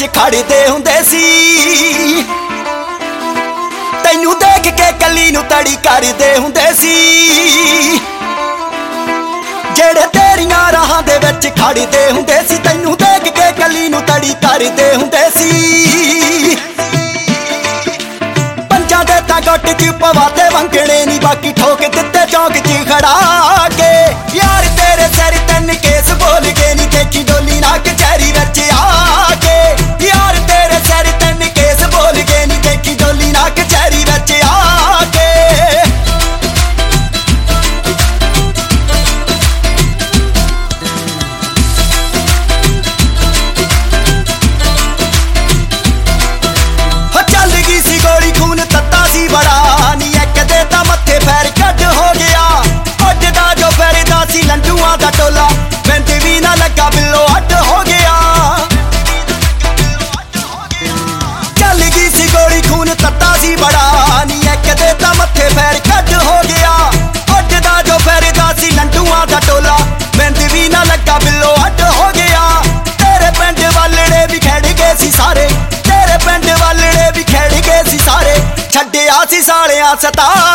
खड़दे हुंदे सी तैनू देख के कली नू तड़ी करदे हुंदे सी जेड़े तेरियां राहां दे विच खड़दे हुंदे सी तैनू देख के कली नू तड़ी करदे हुंदे सी पंजां दे तां गुट च पवाते वंगणे नी बाकी ठोक दित्ते चौक च खड़ा के यार तेरे सिर तन केस बोल के नी देखी डोली ना कचहरी विच आके यार तेरे सिर तन केस बोल के नी देखी डोली ना कचहरी विच आके चल गई सी गोली खून तत्ता सी बड़ा नी एक दे तां मत्थे पैर कट हो गया उड्डदा जो फिरदा सी लंडूआं दा टोला बिंद भी ना लगा बिल्लो अड्ड हो गया चल गई सी गोली खून तत्ता सी बड़ा नी एक दे तां मत्थे पैर कट हो गया उड्डदा जो फिरदा सी लंडूआं दा टोला बिंद भी ना लगा बिल्लो अड्ड हो गया तेरे पिंड वालड़े भी खड़ गए सी सारे तेरे पिंड वालड़े भी खड़ गए सी सारे छड्डिया सी सालियां सता